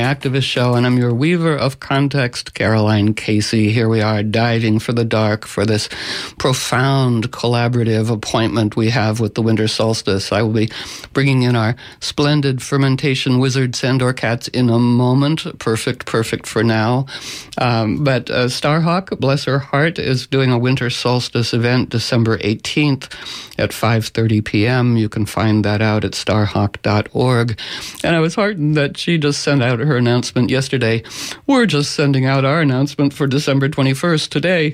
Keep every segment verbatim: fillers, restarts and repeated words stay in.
Activist Show, and I'm your weaver of context, Caroline Casey. Here we are, diving for the dark for this profound collaborative appointment we have with the winter solstice. I will be bringing in our splendid fermentation wizard, Sandor Katz, in a moment. Perfect, perfect for now. Um, but uh, Starhawk, bless her heart, is doing a winter solstice event December eighteenth at five thirty p.m. You can find that out at starhawk dot org. And I was heartened that she just sent out her announcement yesterday. We're just sending out our announcement for December twenty-first today.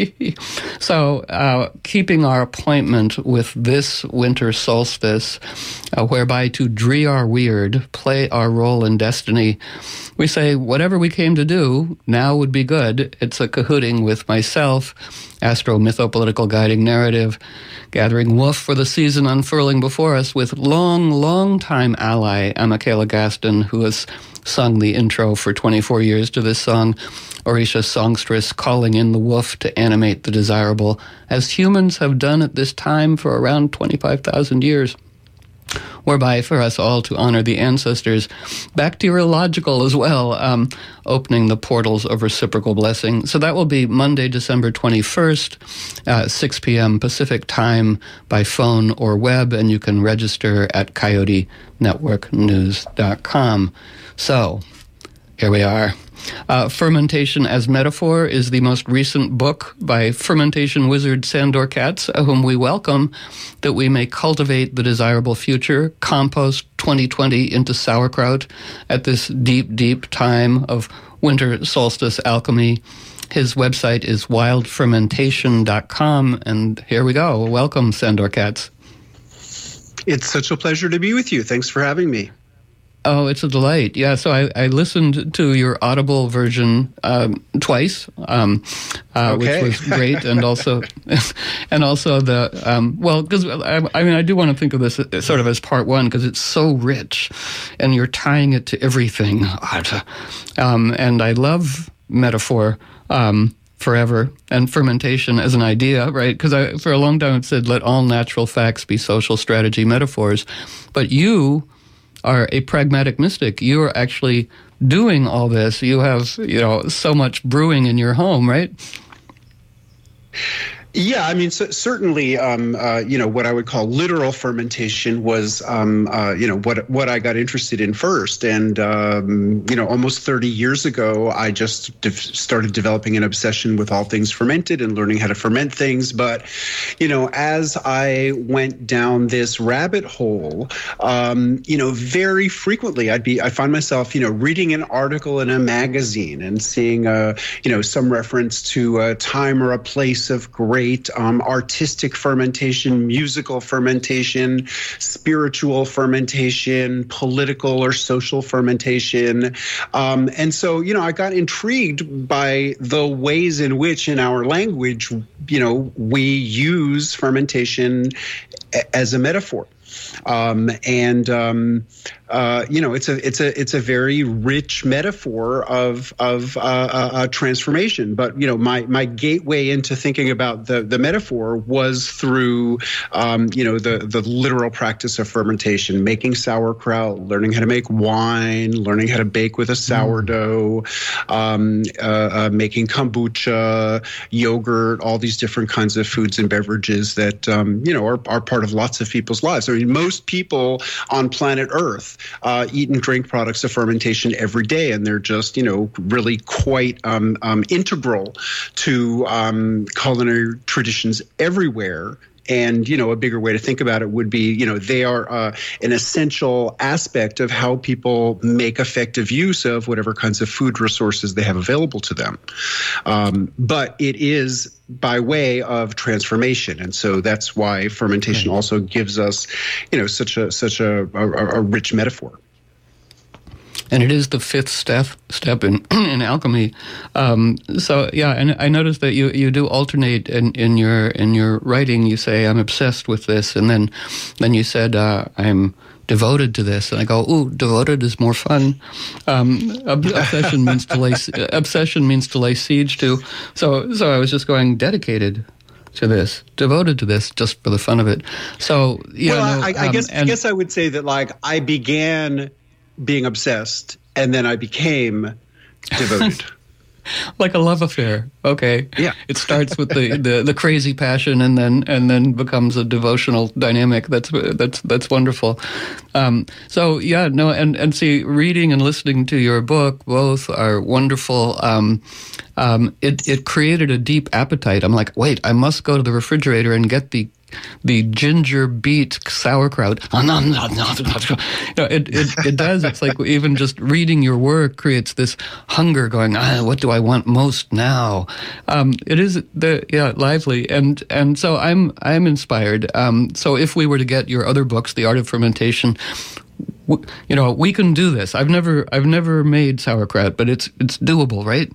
So uh, keeping our appointment with this winter solstice, uh, whereby to dree our weird, play our role in destiny, we say whatever we came to do now would be good. It's a cahooting with myself, astro-mythopolitical guiding narrative, gathering woof for the season unfurling before us with long, long-time ally Emma Kayla Gaston, who has sung the intro for twenty-four years to this song, Orisha songstress calling in the woof to animate the desirable, as humans have done at this time for around twenty-five thousand years. Whereby for us all to honor the ancestors, bacteriological as well, um, opening the portals of reciprocal blessing. So that will be Monday, December twenty-first, uh, six p.m. Pacific time by phone or web, and you can register at coyote network news dot com. So here we are. Uh, Fermentation as Metaphor is the most recent book by fermentation wizard Sandor Katz, whom we welcome, that we may cultivate the desirable future, compost twenty twenty into sauerkraut at this deep, deep time of winter solstice alchemy. His website is wild fermentation dot com, and here we go. Welcome, Sandor Katz. It's such a pleasure to be with you. Thanks for having me. Oh, it's a delight. Yeah, so I, I listened to your Audible version um, twice, um, uh, okay. which was great, and also, and also the um, well, because I, I mean, I do want to think of this sort of as part one because it's so rich, and you're tying it to everything, um, and I love metaphor. Um, forever, and fermentation as an idea, right? Because I, for a long time, it said, let all natural facts be social strategy metaphors. But you are a pragmatic mystic. You are actually doing all this. You have, you know, so much brewing in your home, right? Yeah, I mean, so certainly, um, uh, you know, what I would call literal fermentation was, um, uh, you know, what what I got interested in first. And, um, you know, almost thirty years ago, I just de- started developing an obsession with all things fermented and learning how to ferment things. But, you know, as I went down this rabbit hole, um, you know, very frequently I'd be, I find myself, you know, reading an article in a magazine and seeing, uh, you know, some reference to a time or a place of great Um, artistic fermentation, musical fermentation, spiritual fermentation, political or social fermentation. Um, and so, you know, I got intrigued by the ways in which in our language, you know, we use fermentation as a metaphor. Um, and, um, uh, you know, it's a it's a it's a very rich metaphor of of uh, uh, uh, transformation. But, you know, my my gateway into thinking about the, the metaphor was through, um, you know, the, the literal practice of fermentation, making sauerkraut, learning how to make wine, learning how to bake with a sourdough, um, uh, uh, making kombucha, yogurt, all these different kinds of foods and beverages that, um, you know, are, are part of lots of people's lives. I mean, most people on planet Earth uh, eat and drink products of fermentation every day, and they're just, you know, really quite um, um, integral to um, culinary traditions everywhere. And, you know, a bigger way to think about it would be, you know, they are uh, an essential aspect of how people make effective use of whatever kinds of food resources they have available to them. Um, but it is by way of transformation. And so that's why fermentation okay. also gives us, you know, such a such a, a, a rich metaphor. And it is the fifth step step in in alchemy. Um, so yeah, and I noticed that you, you do alternate in, in your in your writing. You say I'm obsessed with this, and then then you said uh, I'm devoted to this, and I go, ooh, devoted is more fun. Um, obsession means to lay obsession means to lay siege to. So so I was just going dedicated to this, devoted to this, just for the fun of it. So yeah, well, no, I, I um, guess and, I guess I would say that like I began being obsessed and then I became devoted. Like a love affair. Okay. Yeah. It starts with the, the, the crazy passion and then and then becomes a devotional dynamic. That's that's that's wonderful. Um, so yeah, no, and, and see, reading and listening to your book both are wonderful. Um, um, it it created a deep appetite. I'm like, wait, I must go to the refrigerator and get the the ginger beet sauerkraut. Oh, no, no, no, no. No, it, it, it does. It's like even just reading your work creates this hunger going, ah, what do I want most now? Um, it is, the yeah, lively. And and so I'm I'm inspired. Um, so if we were to get your other books, The Art of Fermentation, w- you know, we can do this. I've never I've never made sauerkraut, but it's it's doable, right?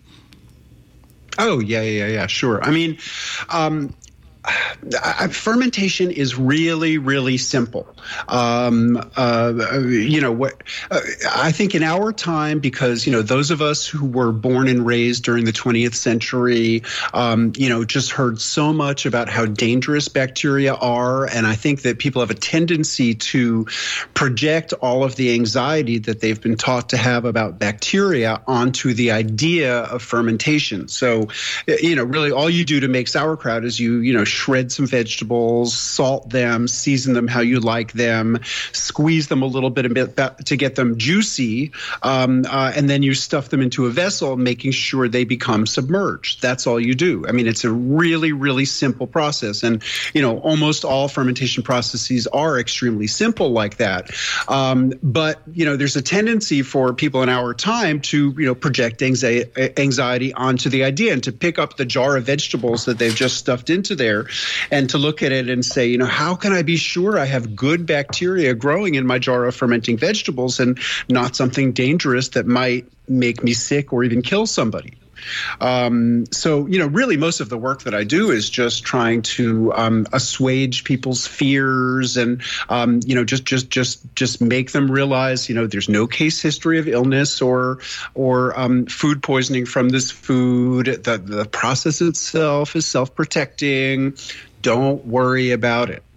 Oh, yeah, yeah, yeah, sure. I mean, um, Uh, fermentation is really, really simple. Um, uh, you know what? Uh, I think in our time, because you know those of us who were born and raised during the twentieth century, um, you know, just heard so much about how dangerous bacteria are, and I think that people have a tendency to project all of the anxiety that they've been taught to have about bacteria onto the idea of fermentation. So, you know, really, all you do to make sauerkraut is you, you know. shred some vegetables, salt them, season them how you like them, squeeze them a little bit, a bit to get them juicy, um, uh, and then you stuff them into a vessel, making sure they become submerged. That's all you do. I mean, it's a really, really simple process. And, you know, almost all fermentation processes are extremely simple like that. Um, but, you know, there's a tendency for people in our time to, you know, project anxiety, anxiety onto the idea and to pick up the jar of vegetables that they've just stuffed into there and to look at it and say, you know, how can I be sure I have good bacteria growing in my jar of fermenting vegetables and not something dangerous that might make me sick or even kill somebody? Um, so, you know, really most of the work that I do is just trying to um, assuage people's fears and, um, you know, just just just just make them realize, you know, there's no case history of illness or or um, food poisoning from this food. The, the process itself is self-protecting. Don't worry about it.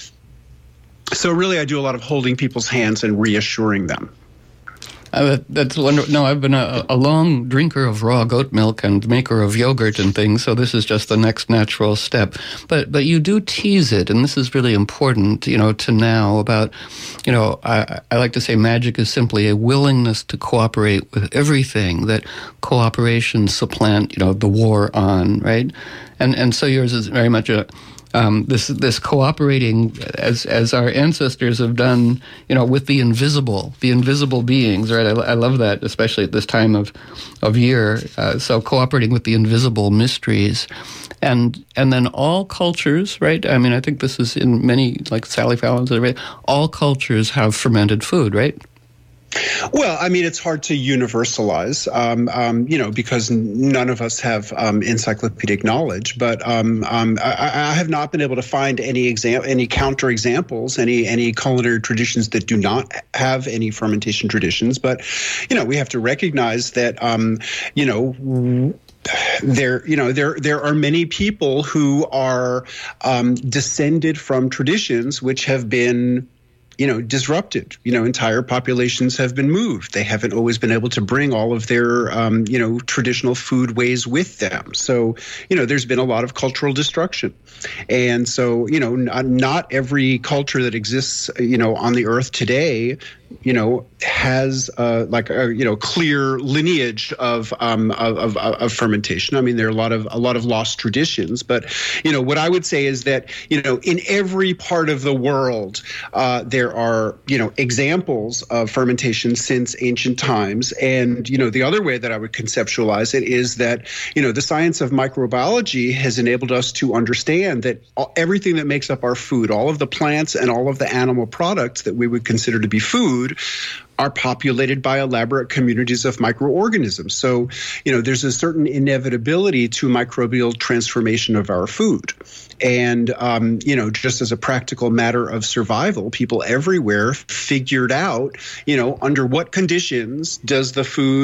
So really, I do a lot of holding people's hands and reassuring them. Uh, that's wonderful. No, I've been a, a long drinker of raw goat milk and maker of yogurt and things, so this is just the next natural step. But but you do tease it, and this is really important, you know, to now about, you know, I, I like to say magic is simply a willingness to cooperate with everything, that cooperation supplant, you know, the war on, right? And and so yours is very much a Um, this this cooperating as as our ancestors have done, you know, with the invisible, the invisible beings, right? I, I love that, especially at this time of of year. Uh, so cooperating with the invisible mysteries, and and then all cultures, right? I mean, I think this is in many, like Sally Fallon's, all cultures have fermented food, right? Well, I mean, it's hard to universalize, um, um, you know, because none of us have um, encyclopedic knowledge. But um, um, I, I have not been able to find any exam- any counter examples, any any culinary traditions that do not have any fermentation traditions. But, you know, we have to recognize that, um, you know, There, you know, there there are many people who are um, descended from traditions which have been, you know, disrupted. You know, entire populations have been moved. They haven't always been able to bring all of their, um, you know, traditional food ways with them. So, you know, there's been a lot of cultural destruction. And so, you know, not, not every culture that exists, you know, on the earth today, you know, has uh, like a, you know, clear lineage of, um, of, of, of fermentation. I mean, there are a lot of a lot of lost traditions. But, you know, what I would say is that, you know, in every part of the world, uh, there are, you know, examples of fermentation since ancient times. And, you know, the other way that I would conceptualize it is that, you know, the science of microbiology has enabled us to understand that all, everything that makes up our food, all of the plants and all of the animal products that we would consider to be food, are populated by elaborate communities of microorganisms. So, you know, there's a certain inevitability to microbial transformation of our food. And, um, you know, just as a practical matter of survival, people everywhere figured out, you know, under what conditions does the food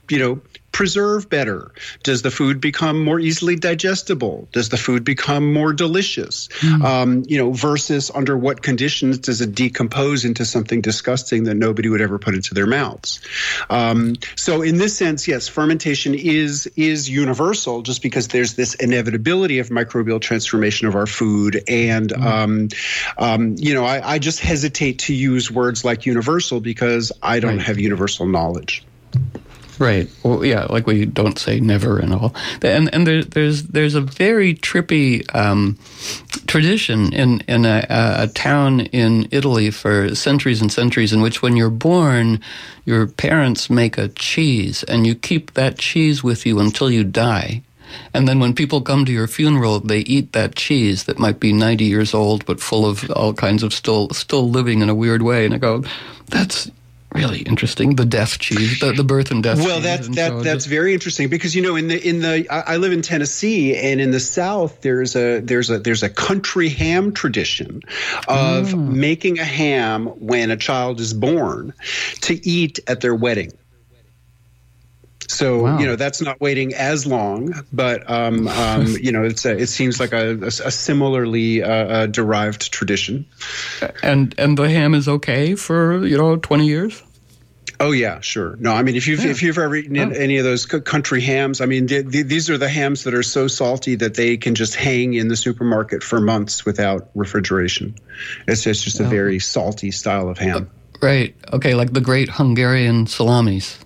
you know, preserve better? Does the food become more easily digestible? Does the food become more delicious? Mm. Um, you know, versus under what conditions does it decompose into something disgusting that nobody would ever put into their mouths? Um, so in this sense, yes, fermentation is is universal just because there's this inevitability of microbial transformation of our food. And, mm. um, um, you know, I, I just hesitate to use words like universal because I don't right. have universal knowledge. Right. Well, yeah, like we don't say never and all. And and there, there's there's a very trippy um, tradition in in a, a town in Italy for centuries and centuries, in which when you're born, your parents make a cheese, and you keep that cheese with you until you die. And then when people come to your funeral, they eat that cheese that might be ninety years old, but full of all kinds of still still living in a weird way. And I go, that's really interesting. The death cheese, the, the birth and death. Well, that's that so that's just very interesting because, you know, in the in the I live in Tennessee, and in the South there's a there's a there's a country ham tradition of oh. making a ham when a child is born to eat at their wedding. So, wow. you know, that's not waiting as long, but, um, um, you know, it's a, it seems like a, a, a similarly uh, uh, derived tradition. And and the ham is okay for, you know, twenty years? Oh, yeah, sure. No, I mean, if you've, yeah. if you've ever eaten oh. any of those country hams, I mean, th- th- these are the hams that are so salty that they can just hang in the supermarket for months without refrigeration. It's just, just a oh. very salty style of ham. Uh, right. Okay, like the great Hungarian salamis.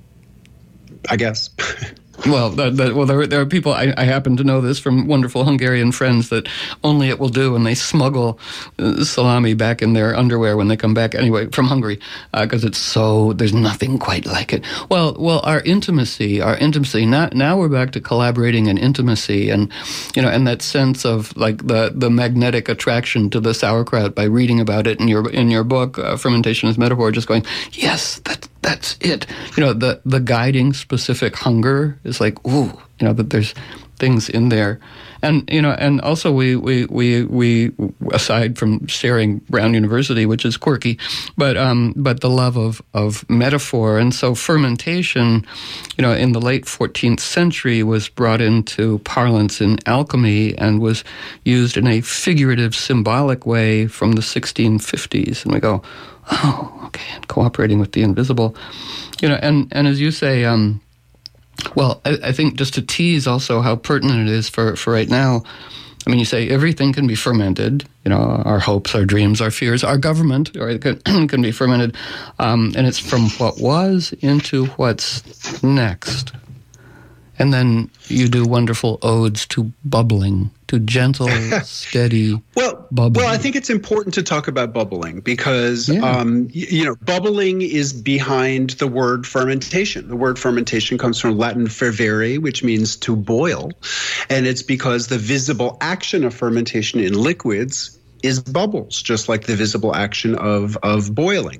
I guess. Well, the, the, well, there, there are people, I, I happen to know this from wonderful Hungarian friends, that only it will do, and they smuggle uh, salami back in their underwear when they come back, anyway, from Hungary, because uh, it's so, there's nothing quite like it. Well, well, our intimacy, our intimacy, now, now we're back to collaborating and intimacy, and, you know, and that sense of, like, the, the magnetic attraction to the sauerkraut by reading about it in your in your book, uh, Fermentation as Metaphor, just going, yes, that, that's it. You know, the, the guiding specific hunger is like, ooh, you know, that there's things in there. And, you know, and also we, we, we, we aside from sharing Brown University, which is quirky, but, um, but the love of, of metaphor. And so fermentation, you know, in the late fourteenth century was brought into parlance in alchemy and was used in a figurative, symbolic way from the sixteen fifties. And we go, oh, okay, cooperating with the invisible. You know, and, and as you say, um, well, I, I think just to tease also how pertinent it is for, for right now, I mean, you say everything can be fermented, you know, our hopes, our dreams, our fears, our government, or it can, can be fermented, um, and it's from what was into what's next. And then you do wonderful odes to bubbling, to gentle, steady well, bubbling. Well, I think it's important to talk about bubbling because, yeah. um, you, you know, bubbling is behind the word fermentation. The word fermentation comes from Latin fervere, which means to boil. And it's because the visible action of fermentation in liquids is bubbles, just like the visible action of of boiling.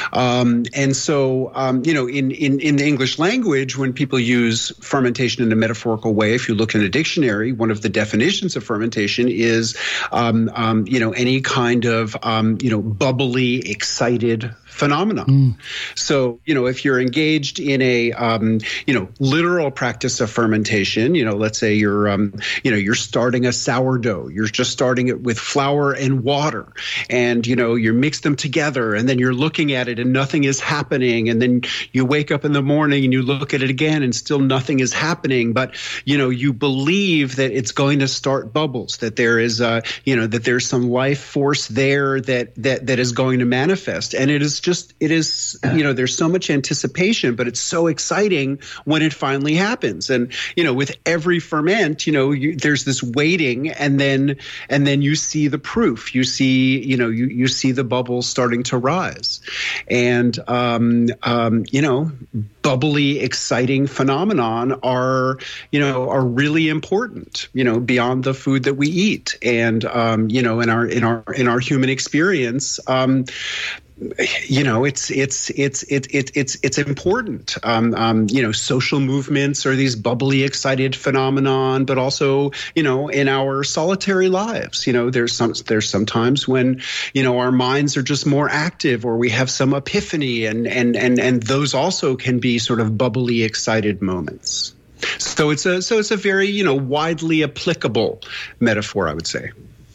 Um, and so, um, you know, in, in, in the English language, when people use fermentation in a metaphorical way, if you look in a dictionary, one of the definitions of fermentation is, um, um, you know, any kind of, um, you know, bubbly, excited phenomenon. Mm. So, you know, if you're engaged in a, um, you know, literal practice of fermentation, you know, let's say you're, um, you know, you're starting a sourdough, you're just starting it with flour and water, and, you know, you mix them together, and then you're looking at it and nothing is happening. And then you wake up in the morning and you look at it again and still nothing is happening. But, you know, you believe that it's going to start bubbles, that there is, uh, you know, that there's some life force there that, that, that is going to manifest. And it is just Just it is, you know, there's so much anticipation, but it's so exciting when it finally happens. And, you know, with every ferment, you know, you, there's this waiting, and then and then you see the proof. You see, you know, you, you see the bubbles starting to rise. And, um, um, you know, bubbly, exciting phenomenon are, you know, are really important, you know, beyond the food that we eat. And, um, you know, in our in our in our human experience, um, you know, it's it's it's it's it's it's it's important. Um, um, you know, social movements are these bubbly, excited phenomenon, but also, you know, in our solitary lives, you know, there's some there's some times when, you know, our minds are just more active, or we have some epiphany, and and and and those also can be sort of bubbly, excited moments. So it's a so it's a very, you know, widely applicable metaphor, I would say.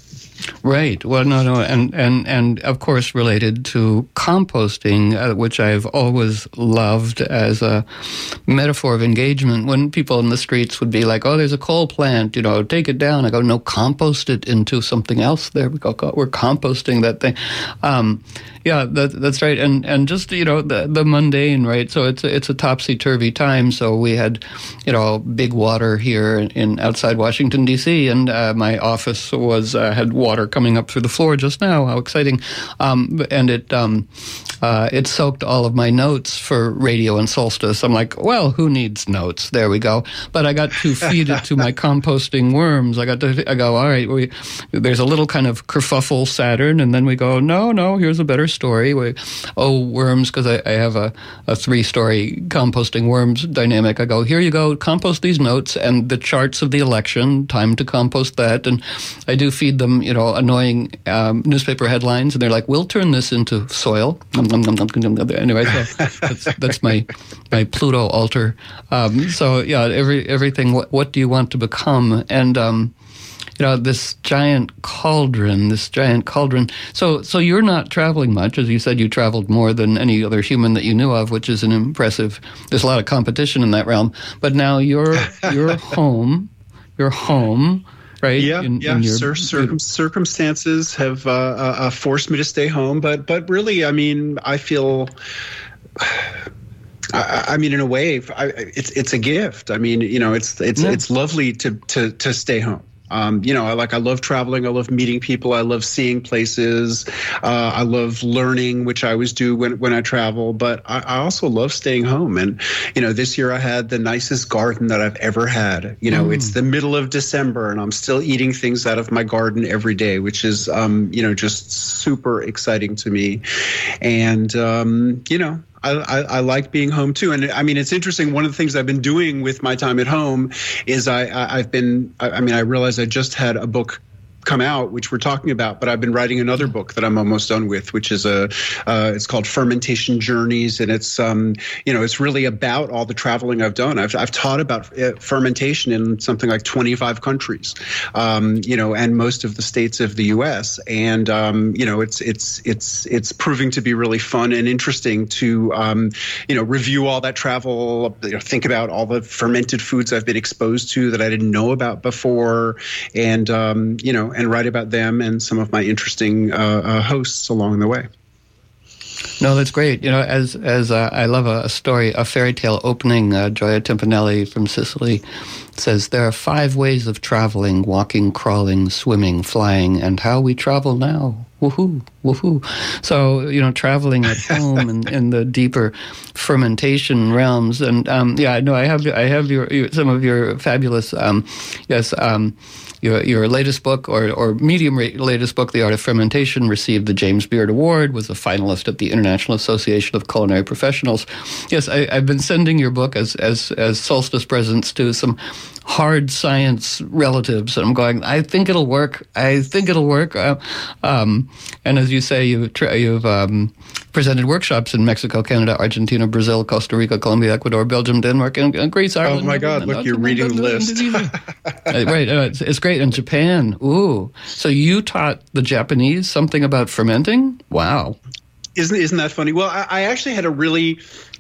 Right. Well, no, no, and and and of course related to composting, uh, which I've always loved as a metaphor of engagement. When people in the streets would be like, "Oh, there's a coal plant, you know, take it down," I go, "No, compost it into something else." There we go. We're composting that thing. Um, yeah, that, that's right. And and just, you know, the the mundane, right? So it's a, it's a topsy turvy time. So we had, you know, big water here in, in outside Washington D C, and uh, my office was uh, had water coming up through the floor just now. How exciting! Um, and it um, uh, it soaked all of my notes for Radio and Solstice. I'm like, well, who needs notes? There we go. But I got to feed it to my composting worms. I got to I go, all right. We, there's a little kind of kerfuffle Saturn, and then we go, no, no. Here's a better story. We, oh, worms, because I, I have a, a three-story composting worms dynamic. I go, here you go. Compost these notes and the charts of the election. Time to compost that, and I do feed them, you know, annoying um, newspaper headlines, and they're like, "We'll turn this into soil." Anyway, so that's, that's my my Pluto altar. Um, so yeah, every everything. What, what do you want to become? And um, you know, this giant cauldron, this giant cauldron. So so you're not traveling much, as you said. You traveled more than any other human that you knew of, which is an impressive. There's a lot of competition in that realm. But now you're you're home. You're home. Right? Yeah, in, yeah. in your, Cir- circum- circumstances have uh, uh, forced me to stay home, but but really, I mean, I feel. I, I mean, in a way, I, it's it's a gift. I mean, you know, it's it's yeah. it's lovely to to to stay home. Um, you know, I like I love traveling. I love meeting people. I love seeing places. Uh, I love learning, which I always do when, when I travel. But I, I also love staying home. And, you know, this year I had the nicest garden that I've ever had. You know, mm. it's the middle of December and I'm still eating things out of my garden every day, which is, um, you know, just super exciting to me. And, um, you know, I, I, I like being home too, and I mean it's interesting. One of the things I've been doing with my time at home is I, I I've been I, I mean I realized I just had a book come out, which we're talking about, but I've been writing another book that I'm almost done with, which is a, uh, it's called Fermentation Journeys. And it's, um, you know, it's really about all the traveling I've done. I've, I've taught about fermentation in something like twenty-five countries, um, you know, and most of the states of the U S. And, um, you know, it's, it's, it's, it's proving to be really fun and interesting to, um, you know, review all that travel, you know, think about all the fermented foods I've been exposed to that I didn't know about before. And, um, you know, and write about them and some of my interesting uh, uh, hosts along the way. No, that's great. You know, as as uh, I love a, a story, a fairy tale opening. Uh, Gioia Timpanelli from Sicily says there are five ways of traveling: walking, crawling, swimming, flying, and how we travel now. Woohoo, woohoo. So, you know, traveling at home and in the deeper fermentation realms. And um, yeah, no, I have I have your, your some of your fabulous um, yes. Um, Your, your latest book, or, or medium latest book, The Art of Fermentation, received the James Beard Award, was a finalist at the International Association of Culinary Professionals. Yes, I, I've been sending your book as, as, as solstice presents to some hard science relatives, and I'm going, I think it'll work. I think it'll work. Uh, um, and as you say, you've, tra- you've um, presented workshops in Mexico, Canada, Argentina, Brazil, Costa Rica, Colombia, Ecuador, Belgium, Denmark, and, and Greece, Ireland. Oh my God, look, you're reading the list. Right, uh, it's, it's great. And Japan, ooh. So you taught the Japanese something about fermenting? Wow. Isn't, isn't that funny? Well, I, I actually had a really...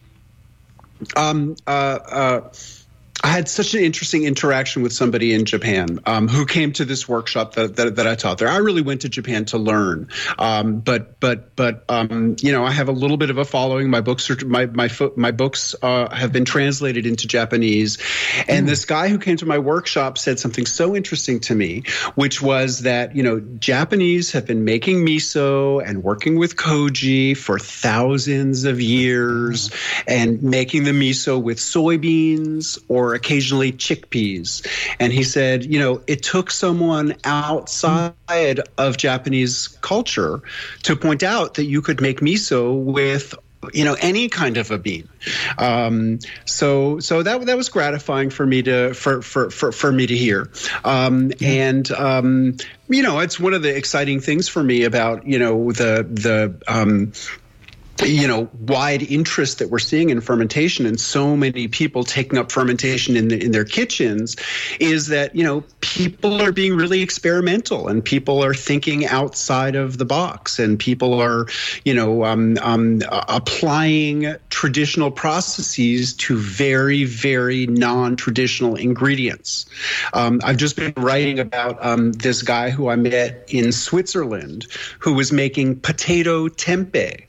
Um, uh, uh, I had such an interesting interaction with somebody in Japan um, who came to this workshop that, that that I taught there. I really went to Japan to learn, um, but but but um, you know, I have a little bit of a following. My books are my my my books uh, have been translated into Japanese, and mm. this guy who came to my workshop said something so interesting to me, which was that, you know, Japanese have been making miso and working with koji for thousands of years, and making the miso with soybeans or or occasionally chickpeas. And he said, you know, it took someone outside of Japanese culture to point out that you could make miso with, you know, any kind of a bean. Um, so, so that that was gratifying for me to for for for, for me to hear. Um, and um, you know, it's one of the exciting things for me about, you know, the the um, you know, wide interest that we're seeing in fermentation and so many people taking up fermentation in the, in their kitchens is that, you know, people are being really experimental and people are thinking outside of the box and people are, you know, um, um, applying traditional processes to very, very non-traditional ingredients. Um, I've just been writing about um, this guy who I met in Switzerland who was making potato tempeh.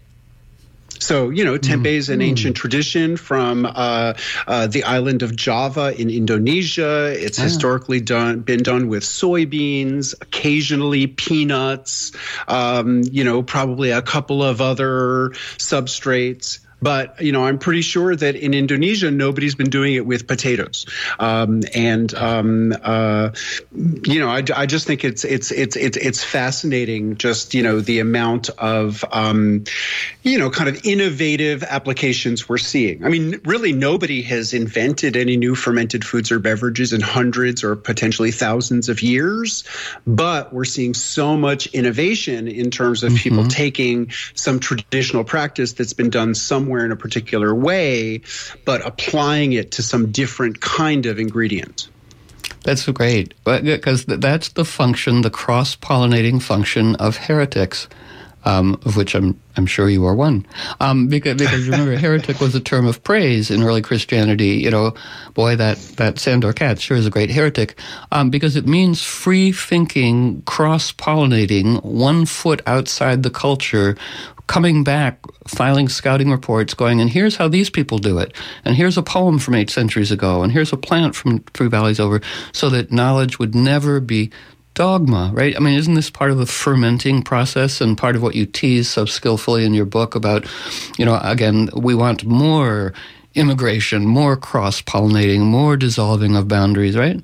So, you know, tempeh is an mm. ancient tradition from uh, uh, the island of Java in Indonesia. It's ah. historically done been done with soybeans, occasionally peanuts, um, you know, probably a couple of other substrates. But, you know, I'm pretty sure that in Indonesia, nobody's been doing it with potatoes. Um, and, um, uh, you know, I, I just think it's it's it's it's it's fascinating just, you know, the amount of, um, you know, kind of innovative applications we're seeing. I mean, really, nobody has invented any new fermented foods or beverages in hundreds or potentially thousands of years. But we're seeing so much innovation in terms of mm-hmm. people taking some traditional practice that's been done somewhere in a particular way, but applying it to some different kind of ingredient. That's great, because that's the function, the cross-pollinating function of heretics, um, of which I'm I'm sure you are one. Um, because, because remember, heretic was a term of praise in early Christianity. You know, boy, that, that Sandor Katz sure is a great heretic, um, because it means free-thinking, cross-pollinating, one foot outside the culture, coming back, filing scouting reports, going, and here's how these people do it, and here's a poem from eight centuries ago, and here's a plant from three valleys over, so that knowledge would never be dogma, right? I mean, isn't this part of the fermenting process and part of what you tease so skillfully in your book about, you know, again, we want more immigration, more cross-pollinating, more dissolving of boundaries, right?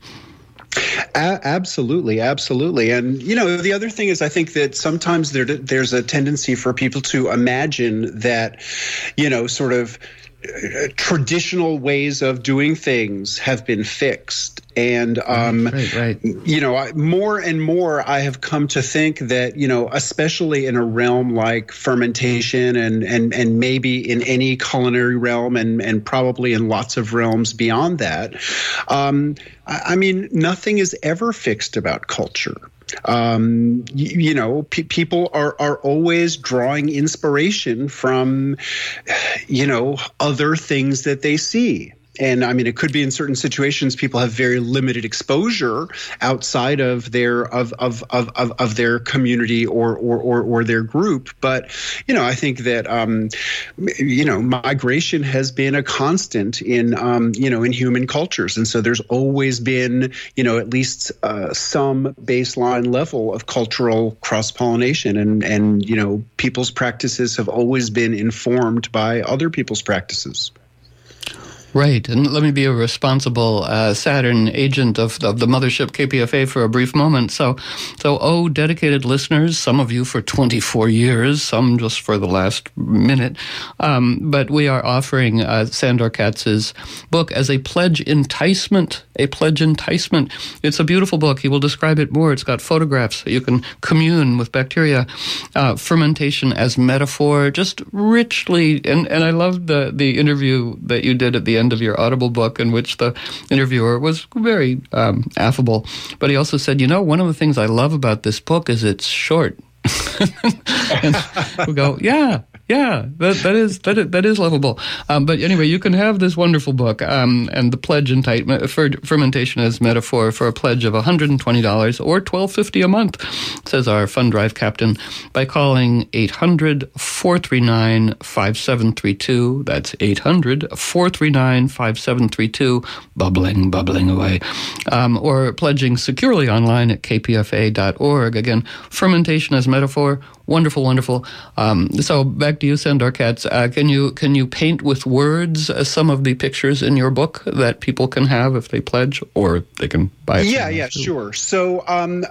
A- absolutely, absolutely. And, you know, the other thing is I think that sometimes there, there's a tendency for people to imagine that, you know, sort of uh, traditional ways of doing things have been fixed. And, um, right, right. you know, I, more and more I have come to think that, you know, especially in a realm like fermentation and and, and maybe in any culinary realm and, and probably in lots of realms beyond that, um, I, I mean, nothing is ever fixed about culture. Um, you, you know, pe- people are, are always drawing inspiration from, you know, other things that they see. And I mean, it could be in certain situations people have very limited exposure outside of their of of of of, of their community or, or or or their group. But you know, I think that um, you know, migration has been a constant in um, you know in human cultures, and so there's always been you know at least uh, some baseline level of cultural cross pollination, and and you know people's practices have always been informed by other people's practices. Right, and let me be a responsible uh, Saturn agent of, of the mothership K P F A for a brief moment. So, so, oh, dedicated listeners, some of you for twenty-four years, some just for the last minute, um, but we are offering uh, Sandor Katz's book as a pledge enticement, a pledge enticement. It's a beautiful book. He will describe it more. It's got photographs so you can commune with bacteria. Uh, fermentation as metaphor, just richly, and, and I love the, the interview that you did at the end of your Audible book, in which the interviewer was very um, affable. But he also said, you know, one of the things I love about this book is it's short. And we go, yeah, yeah, that that is that is, that is lovable. Um, but anyway, you can have this wonderful book um, and the pledge enticement for fermentation as metaphor for a pledge of one hundred twenty dollars or twelve fifty a month, says our fund drive captain, by calling eight hundred, four three nine, five seven three two. That's eight hundred, four three nine, five seven three two, bubbling, bubbling away. Um, or pledging securely online at k p f a dot org. Again, fermentation as metaphor. Wonderful, wonderful. Um, so back to you, Sandor Katz. Uh, can you can you paint with words uh, some of the pictures in your book that people can have if they pledge, or they can buy it? Yeah, yeah, too? Sure. So, um,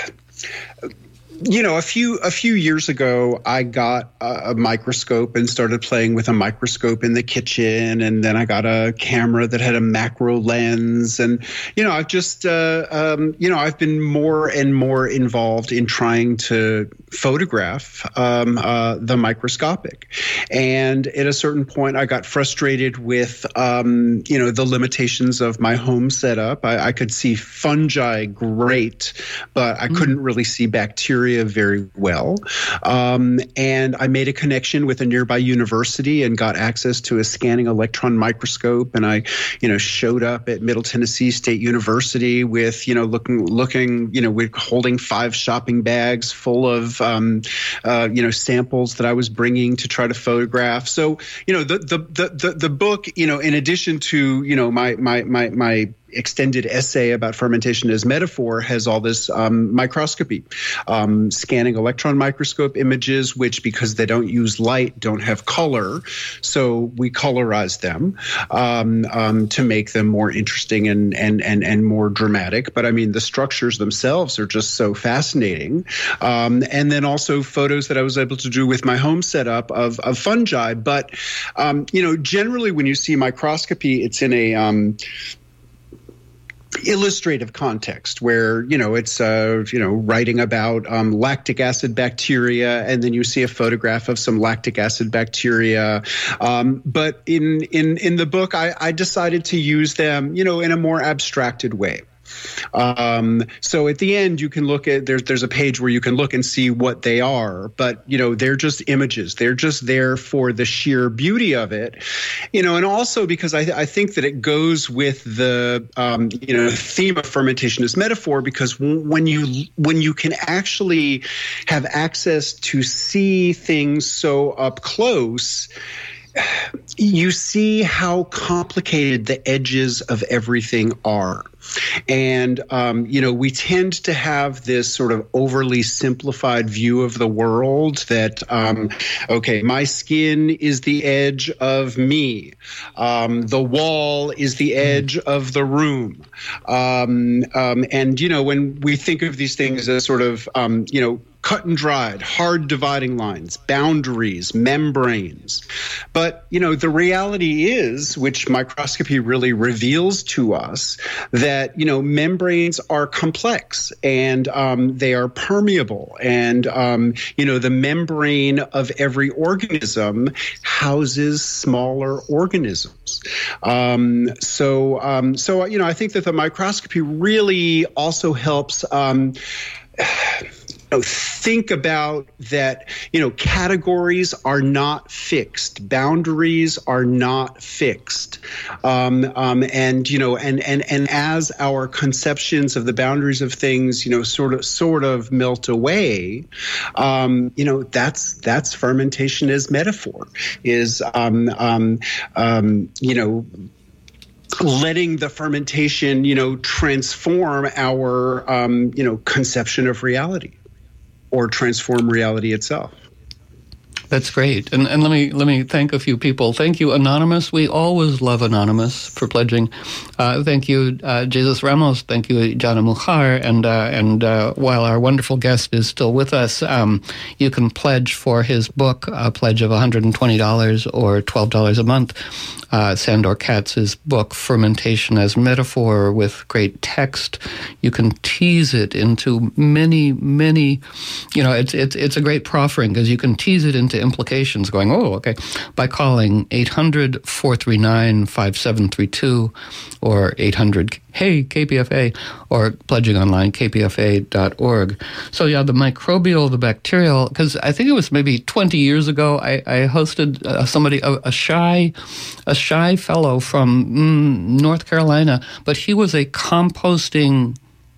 you know, a few a few years ago, I got a, a microscope and started playing with a microscope in the kitchen, and then I got a camera that had a macro lens, and you know, I've just uh, um, you know, I've been more and more involved in trying to photograph um, uh, the microscopic, and at a certain point, I got frustrated with um, you know, the limitations of my home setup. I, I could see fungi great, but I mm. couldn't really see bacteria very well. Um, and I made a connection with a nearby university and got access to a scanning electron microscope. And I, you know, showed up at Middle Tennessee State University with, you know, looking, looking, you know, with holding five shopping bags full of, um, uh, you know, samples that I was bringing to try to photograph. So, you know, the, the, the, the, the book, you know, in addition to, you know, my, my, my, my, extended essay about fermentation as metaphor, has all this um, microscopy, um, scanning electron microscope images, which, because they don't use light, don't have color. So we colorize them um, um, to make them more interesting and, and, and, and more dramatic. But I mean, the structures themselves are just so fascinating. Um, and then also photos that I was able to do with my home setup of, of fungi. But, um, you know, generally when you see microscopy, it's in a um, illustrative context where, you know, it's, uh, you know, writing about um, lactic acid bacteria, and then you see a photograph of some lactic acid bacteria. Um, but in, in, in the book, I, I decided to use them, you know, in a more abstracted way. Um, so at the end, you can look at, there's, there's a page where you can look and see what they are, but, you know, they're just images. They're just there for the sheer beauty of it, you know, and also because I, I think that it goes with the, um, you know, theme of fermentation as metaphor, because when you, when you can actually have access to see things so up close, you see how complicated the edges of everything are. And, um, you know, we tend to have this sort of overly simplified view of the world that, um, okay, my skin is the edge of me. Um, the wall is the edge of the room. Um, um, and, you know, when we think of these things as sort of, um, you know, cut and dried, hard dividing lines, boundaries, membranes. But, you know, the reality is, which microscopy really reveals to us, that, you know, membranes are complex and um, they are permeable. And, um, you know, the membrane of every organism houses smaller organisms. Um, so, um, so, you know, I think that the microscopy really also helps um, You know, think about that, you know, categories are not fixed. Boundaries are not fixed. Um, um, and, you know, and, and, and as our conceptions of the boundaries of things, you know, sort of, sort of melt away, um, you know, that's, that's fermentation as metaphor is, um, um, um, you know, letting the fermentation, you know, transform our, um, you know, conception of reality, or transform reality itself. That's great. And and let me let me thank a few people. Thank you, Anonymous. We always love Anonymous for pledging. Uh, thank you, uh, Jesus Ramos. Thank you, Jana Mujar. And uh, and uh, while our wonderful guest is still with us, um, you can pledge for his book, a pledge of one hundred twenty dollars or twelve dollars a month. Uh, Sandor Katz's book, Fermentation as Metaphor, with great text. You can tease it into many, many, you know, it's it's it's a great proffering because you can tease it into implications going, oh, okay, by calling eight hundred, four three nine, five seven three two or eight hundred, hey, K P F A, or pledging online, k p f a dot org. So yeah, the microbial, the bacterial, because I think it was maybe twenty years ago, I, I hosted uh, somebody, a, a shy, a shy fellow from mm, North Carolina, but he was a composting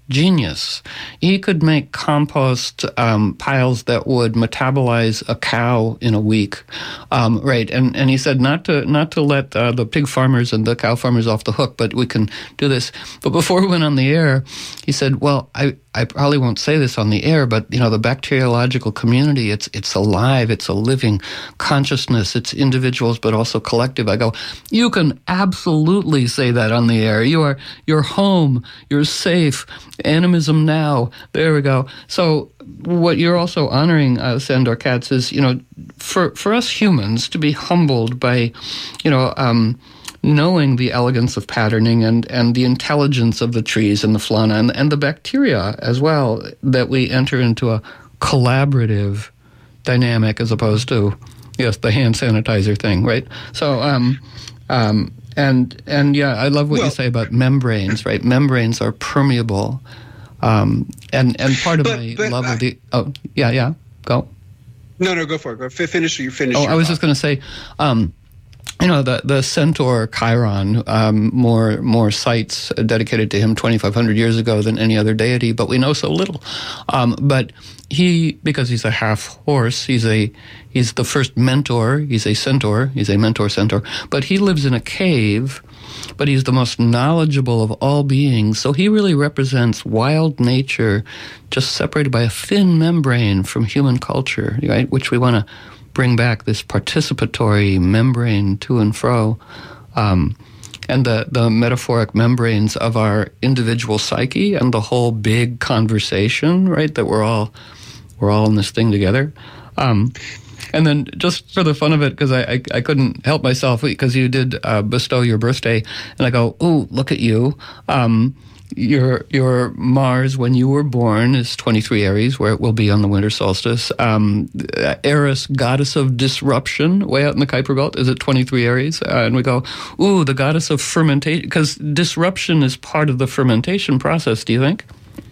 genius. He could make compost um, piles that would metabolize a cow in a week, um, right? And and he said not to not to let uh, the pig farmers and the cow farmers off the hook, but we can do this. But before we went on the air, he said, "Well, I." I probably won't say this on the air, but you know, the bacteriological community, it's it's alive, it's a living consciousness, it's individuals but also collective. I go, you can absolutely say that on the air. You are you're home, you're safe, animism now. There we go. So what you're also honoring, uh, Sandor Katz, is, you know, for for us humans to be humbled by, you know, um knowing the elegance of patterning and, and the intelligence of the trees and the fauna and, and the bacteria as well, that we enter into a collaborative dynamic as opposed to, yes, the hand sanitizer thing, right? So, um, um, and, and yeah, I love what well, you say about membranes, right? Membranes are permeable. Um, and, and part of but, my but love I, of the, oh, yeah, yeah, go. No, no, go for it. Go finish. You finish. Oh, your I was thought. just going to say, um, you know, the, the centaur Chiron, um, more more sites dedicated to him twenty-five hundred years ago than any other deity, but we know so little. Um, but he, because he's a half horse, he's a he's the first mentor. He's a centaur. He's a mentor centaur. But he lives in a cave. But he's the most knowledgeable of all beings. So he really represents wild nature, just separated by a thin membrane from human culture, right? Which we want to bring back, this participatory membrane to and fro, um, and the, the metaphoric membranes of our individual psyche and the whole big conversation, right? That we're all we're all in this thing together. Um, and then just for the fun of it, because I, I I couldn't help myself, because you did uh, bestow your birthday, and I go, ooh, look at you. Um, Your your Mars, when you were born, is twenty-three Aries, where it will be on the winter solstice. Um, Eris, goddess of disruption, way out in the Kuiper Belt, is at twenty-three Aries. Uh, and we go, ooh, the goddess of fermentation, because disruption is part of the fermentation process, do you think?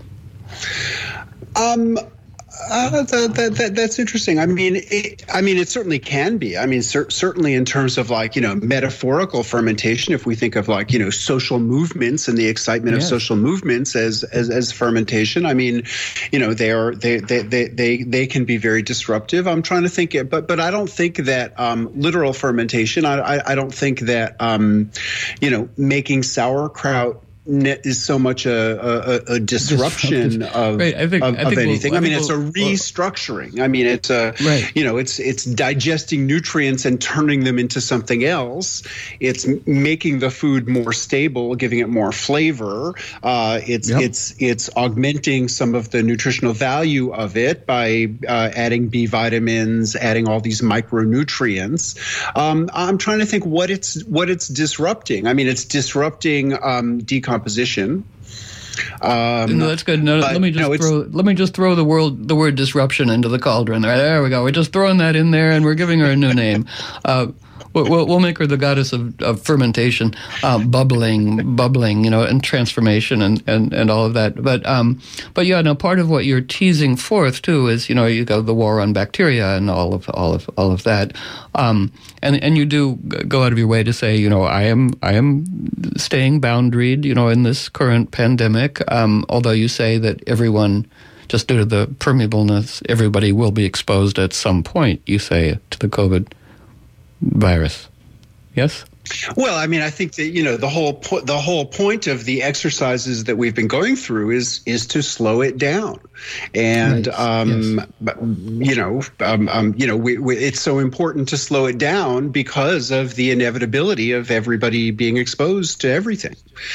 Um. Uh, that, that, that, that's interesting. I mean, it, I mean, it certainly can be. I mean, cer- certainly in terms of like, you know, metaphorical fermentation, if we think of like, you know, social movements and the excitement yeah. of social movements as, as as fermentation, I mean, you know, they are they they they they, they can be very disruptive. I'm trying to think it, but but I don't think that um, literal fermentation. I, I I don't think that um, you know, making sauerkraut is so much a, a, a disruption of, right. I think, of, I think of anything. We'll, I mean, we'll, it's a restructuring. I mean, it's a, right. you know, it's it's digesting nutrients and turning them into something else. It's making the food more stable, giving it more flavor. Uh, it's yep. it's it's augmenting some of the nutritional value of it by uh, adding B vitamins, adding all these micronutrients. Um, I'm trying to think what it's what it's disrupting. I mean, it's disrupting um, decomposition. Composition. Um, no, that's good. No, but, let me just no, throw. Let me just throw the world the word disruption into the cauldron. There, there we go. We're just throwing that in there, and we're giving her a new name. Uh, we'll, we'll make her the goddess of, of fermentation, uh, bubbling, bubbling, you know, and transformation, and, and, and all of that. But um, but yeah, no. Part of what you're teasing forth too is, you know, you go the war on bacteria and all of all of all of that. Um, and and you do go out of your way to say, you know, I am I am staying boundaried, you know, in this current pandemic. Um, although you say that everyone, just due to the permeableness, everybody will be exposed at some point, you say, to the COVID virus. Yes? Well, I mean, I think that, you know, the whole po- the whole point of the exercises that we've been going through is is to slow it down, and right. um, yes. you know, um, um, you know, we, we, it's so important to slow it down because of the inevitability of everybody being exposed to everything.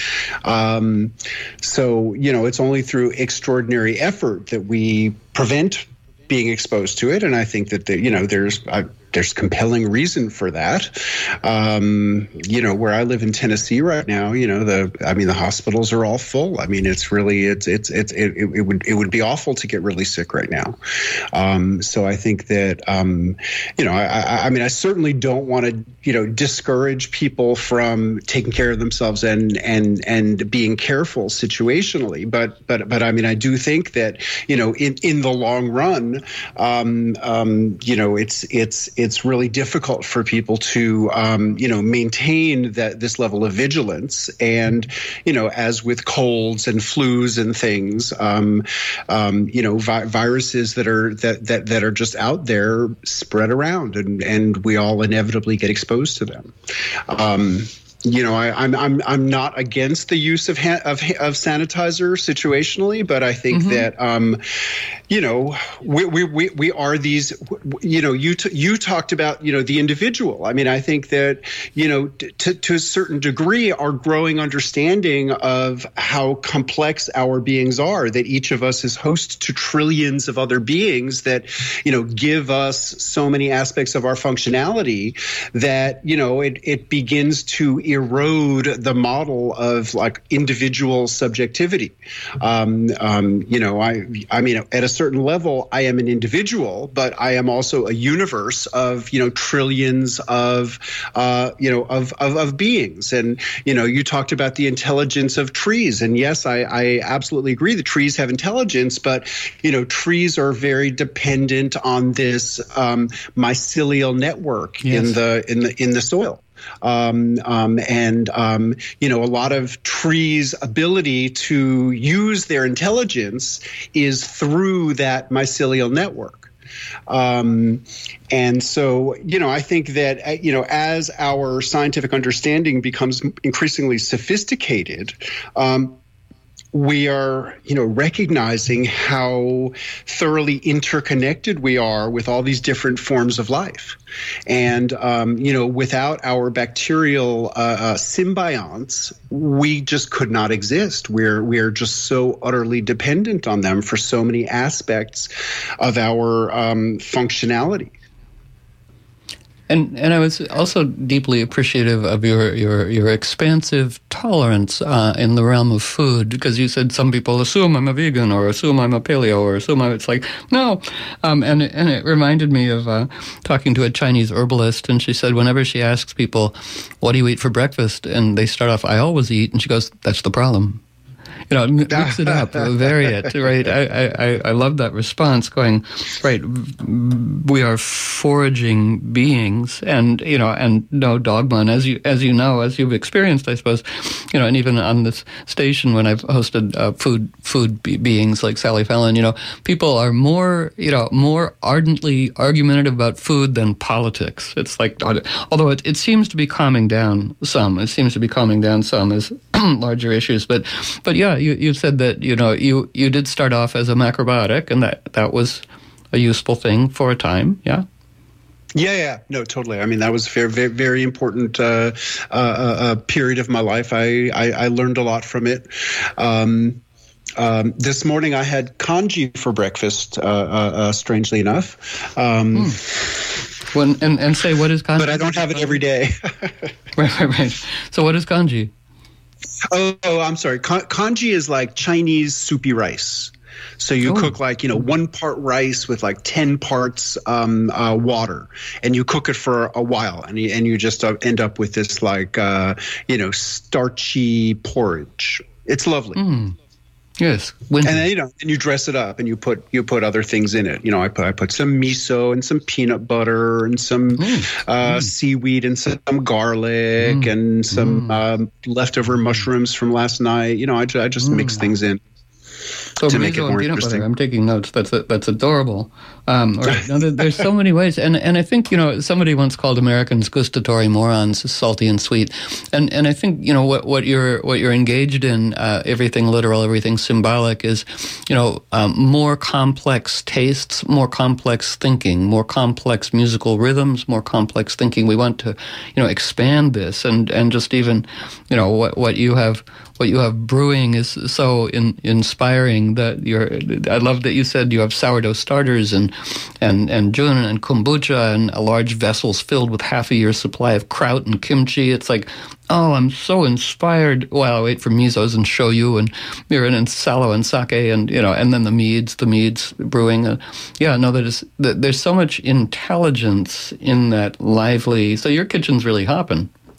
Um, so, you know, it's only through extraordinary effort that we prevent being exposed to it, and I think that the, you know, there's. I, There's compelling reason for that. Um, you know, where I live in Tennessee right now, you know, the I mean, the hospitals are all full. I mean, it's really it's it's it's it, it would it would be awful to get really sick right now. Um, so I think that um, you know, I, I mean, I certainly don't want to you know discourage people from taking care of themselves and and and being careful situationally. But but but I mean, I do think that you know in in the long run, um, um, you know, it's it's it's really difficult for people to, um, you know, maintain that this level of vigilance. And, you know, as with colds and flus and things, um, um, you know, vi- viruses that are that, that that are just out there spread around, and, and we all inevitably get exposed to them. Um, You know, I, I'm I'm I'm not against the use of ha- of of sanitizer situationally, but I think mm-hmm. that um, you know, we we we, we are these. You know, you t- you talked about you know the individual. I mean, I think that you know t- to a certain degree, our growing understanding of how complex our beings are, that each of us is host to trillions of other beings that you know give us so many aspects of our functionality, that you know it it begins to erode the model of like individual subjectivity. Um, um, you know, I I mean, at a certain level, I am an individual, but I am also a universe of you know trillions of uh, you know of, of of beings. And you know, you talked about the intelligence of trees, and yes, I, I absolutely agree that trees have intelligence, but you know, trees are very dependent on this um, mycelial network yes. in the in the in the soil. Um, um, and, um, you know, a lot of trees' ability to use their intelligence is through that mycelial network. Um, and so, you know, I think that, you know, as our scientific understanding becomes increasingly sophisticated, um, we are, you know, recognizing how thoroughly interconnected we are with all these different forms of life. And, um, you know, without our bacterial uh, uh, symbionts, we just could not exist. We're, we're just so utterly dependent on them for so many aspects of our um, functionality. And and I was also deeply appreciative of your your, your expansive tolerance uh, in the realm of food, because you said some people assume I'm a vegan or assume I'm a paleo or assume I'm, it's like, no. Um, and, and it reminded me of uh, talking to a Chinese herbalist, and she said whenever she asks people, what do you eat for breakfast? And they start off, I always eat. And she goes, that's the problem. You know, mix it up, vary it, right? I, I, I love that response going, right, we are foraging beings, and, you know, and no dogma. And as you, as you know, as you've experienced, I suppose, you know, and even on this station when I've hosted uh, food food be- beings like Sally Fallon, you know, people are more, you know, more ardently argumentative about food than politics. It's like, although it, it seems to be calming down some, it seems to be calming down some as larger issues. But, but yeah, you, you said that, you know, you, you did start off as a macrobiotic, and that, that was a useful thing for a time, yeah? Yeah, yeah, no, totally. I mean, that was a very, very, very important uh, uh, uh, period of my life. I, I, I learned a lot from it. Um, um, this morning I had congee for breakfast, uh, uh, uh, strangely enough. Um, hmm. When, and, and say, what is congee? But I don't have it every day. Right, right, right. So what is congee? Oh, oh, I'm sorry. Con- congee is like Chinese soupy rice. So you oh. cook like, you know, one part rice with like ten parts um, uh, water, and you cook it for a while, and you, and you just uh, end up with this like, uh, you know, starchy porridge. It's lovely. Mm. Yes, winter. And then, you know, and you dress it up, and you put you put other things in it. You know, I put I put some miso and some peanut butter and some mm. Uh, mm. seaweed and some garlic mm. and some mm. um, leftover mushrooms from last night. You know, I, I just mm. mix things in. So to make it more peanut interesting. Butter. I'm taking notes. That's a, that's adorable. Um, or, no, there's so many ways, and and I think, you know, somebody once called Americans gustatory morons, salty and sweet, and and I think, you know, what what you're what you're engaged in, uh, everything literal, everything symbolic, is, you know, um, more complex tastes, more complex thinking, more complex musical rhythms, more complex thinking. We want to, you know, expand this, and and just even, you know, what what you have. What you have brewing is so in, inspiring that you're. I love that you said you have sourdough starters and and and jun and kombucha and a large vessels filled with half a year's supply of kraut and kimchi. It's like, oh, I'm so inspired. While I wait for misos and shoyu and mirin and salo and sake and, you know, and then the meads, the meads brewing. Uh, yeah, no, that is, that there's so much intelligence in that lively. So your kitchen's really hopping.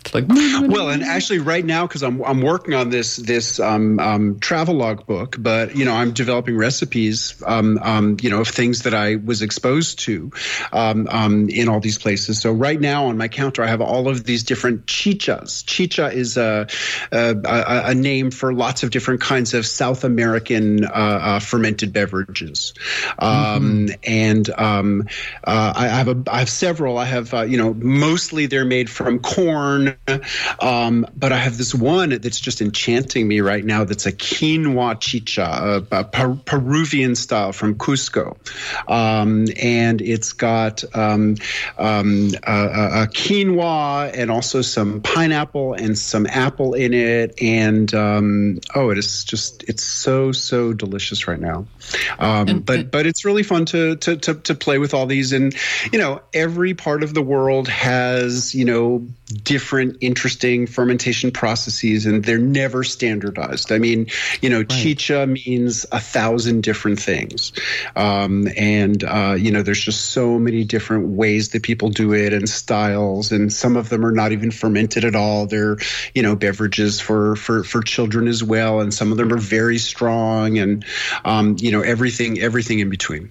It's like well, and actually, right now, because I'm I'm working on this this um, um, travelogue book, but you know, I'm developing recipes, um, um, you know, of things that I was exposed to um, um, in all these places. So right now on my counter, I have all of these different chichas. Chicha is a a, a, a name for lots of different kinds of South American uh, uh, fermented beverages, um, mm-hmm. and um, uh, I have a I have several. I have uh, you know, mostly they're made from corn. Um, but I have this one that's just enchanting me right now. That's a quinoa chicha, a, a per- Peruvian style from Cusco, um, and it's got um, um, a, a quinoa and also some pineapple and some apple in it. And um, oh, it is just it's so so delicious right now. Um, and, but but it's really fun to, to to to play with all these, and you know, every part of the world has you know different interesting fermentation processes, and they're never standardized. I mean, you know, right. Chicha means a thousand different things. Um, and, uh, you know, there's just so many different ways that people do it and styles, and some of them are not even fermented at all. They're, you know, beverages for, for, for children as well. And some of them are very strong, and, um, you know, everything, everything in between.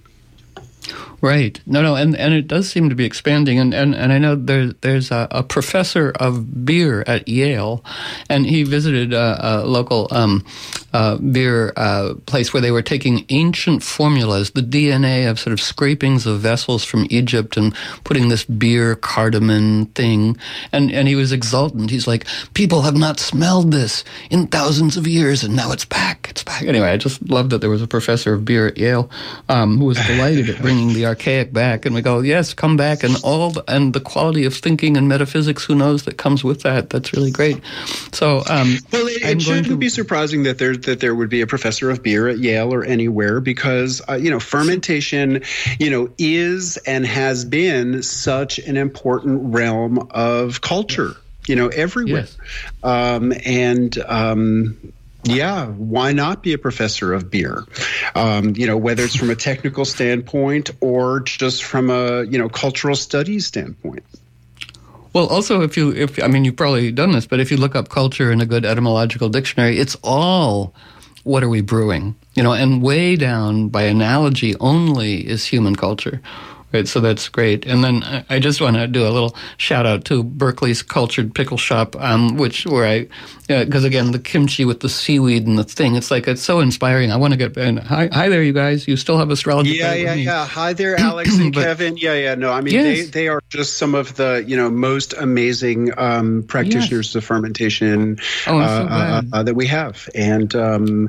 Right. No, no, and, and it does seem to be expanding. And, and, and I know there, there's a, a professor of beer at Yale, and he visited a, a local um, uh, beer uh, place where they were taking ancient formulas, the D N A of sort of scrapings of vessels from Egypt, and putting this beer cardamom thing. And, and he was exultant. He's like, people have not smelled this in thousands of years, and now it's back. It's back. Anyway, I just loved that there was a professor of beer at Yale um, who was delighted at bringing the archaic back, and we go, yes, come back, and all the, and the quality of thinking and metaphysics, who knows, that comes with that. That's really great. So, um, well, it, it shouldn't to... be surprising that there that there would be a professor of beer at Yale or anywhere, because uh, you know, fermentation, you know, is and has been such an important realm of culture, you know, everywhere, yes. um, and. Um, Yeah, why not be a professor of beer? Um, you know, whether it's from a technical standpoint or just from a, you know, cultural studies standpoint. Well, also, if you, if I mean, you've probably done this, but if you look up culture in a good etymological dictionary, it's all, what are we brewing? You know, and way down by analogy only is human culture. Right, so that's great. And then I just want to do a little shout out to Berkeley's Cultured Pickle Shop, um, which where I, because uh, again, the kimchi with the seaweed and the thing, it's like, it's so inspiring. I want to get, and hi, hi there, you guys. You still have astrology. Yeah, yeah, yeah. Hi there, Alex and but, Kevin. Yeah, yeah. No, I mean, yes. they, they are just some of the, you know, most amazing um, practitioners yes. of fermentation oh, uh, so uh, uh, that we have. And, um,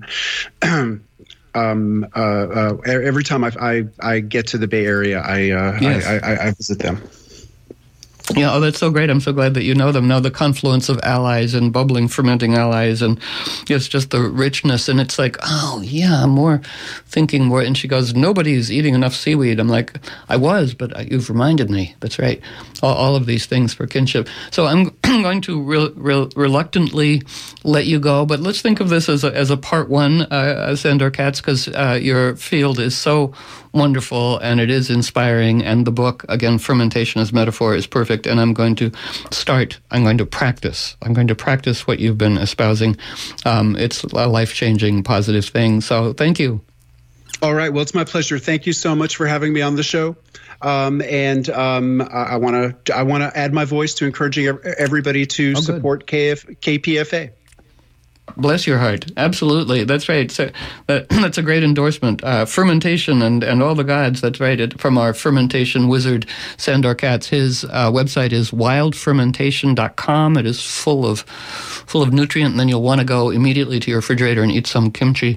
Um, uh, uh, every time I, I I get to the Bay Area, I uh, yes. I, I, I visit them. Yeah, oh, that's so great. I'm so glad that you know them. Know the confluence of allies and bubbling, fermenting allies, and it's just the richness. And it's like, oh, yeah, more thinking more. And she goes, nobody's eating enough seaweed. I'm like, I was, but you've reminded me. That's right. All, all of these things for kinship. So I'm going to re- re- reluctantly let you go, but let's think of this as a, as a part one, uh, Sandor Katz, because uh, your field is so wonderful and it is inspiring. And the book, again, Fermentation as Metaphor, is perfect. And I'm going to start, I'm going to practice. I'm going to practice what you've been espousing. Um, it's a life-changing, positive thing. So thank you. All right. Well, it's my pleasure. Thank you so much for having me on the show. Um, and um, I want to I want to add my voice to encouraging everybody to oh, support K F, K P F A. Bless your heart. Absolutely. That's right. So, uh, that's a great endorsement. Uh, fermentation and, and all the gods. That's right. It, from our fermentation wizard, Sandor Katz. His uh, website is wild fermentation dot com. It is full of full of nutrient, and then you'll want to go immediately to your refrigerator and eat some kimchi.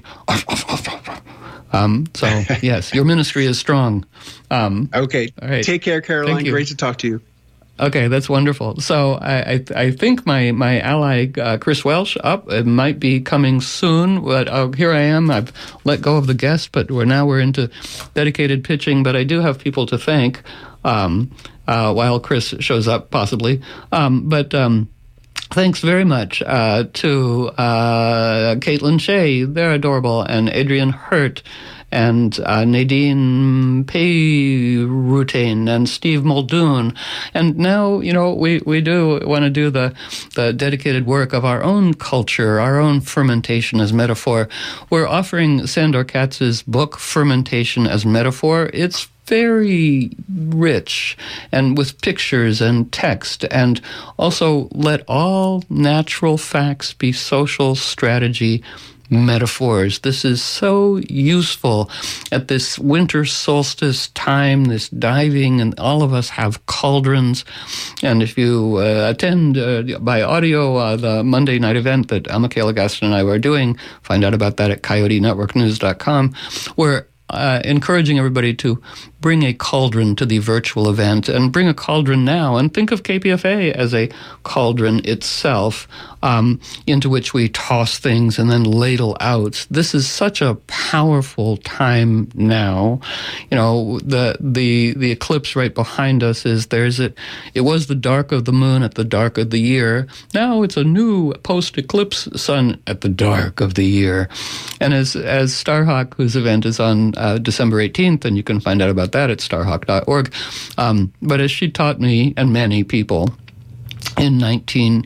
Um, so, yes, your ministry is strong. Um, okay. All right. Take care, Caroline. Great to talk to you. Okay, that's wonderful. So I I, I think my my ally uh, Chris Welsh up it might be coming soon. But uh, here I am. I've let go of the guest, but we're now we're into dedicated pitching. But I do have people to thank um, uh, while Chris shows up, possibly. Um, but. Um, Thanks very much uh, to uh, Caitlin Shea, they're adorable, and Adrian Hurt, and uh, Nadine Payrutain, and Steve Muldoon. And now, you know, we, we do want to do the, the dedicated work of our own culture, our own fermentation as metaphor. We're offering Sandor Katz's book, Fermentation as Metaphor. It's very rich and with pictures and text, and also let all natural facts be social strategy metaphors. This is so useful at this winter solstice time, this diving, and all of us have cauldrons. And if you uh, attend uh, by audio uh, the Monday night event that Michaela Gaston and I were doing, find out about that at coyote network news dot com, where Uh, encouraging everybody to bring a cauldron to the virtual event, and bring a cauldron now, and think of K P F A as a cauldron itself, um, into which we toss things and then ladle out. This is such a powerful time now. You know, the the the eclipse right behind us is there's it. It was the dark of the moon at the dark of the year. Now it's a new post-eclipse sun at the dark of the year. And as as Starhawk, whose event is on uh, December eighteenth, and you can find out about that at starhawk dot org. Um, but as she taught me, and many people, in nineteen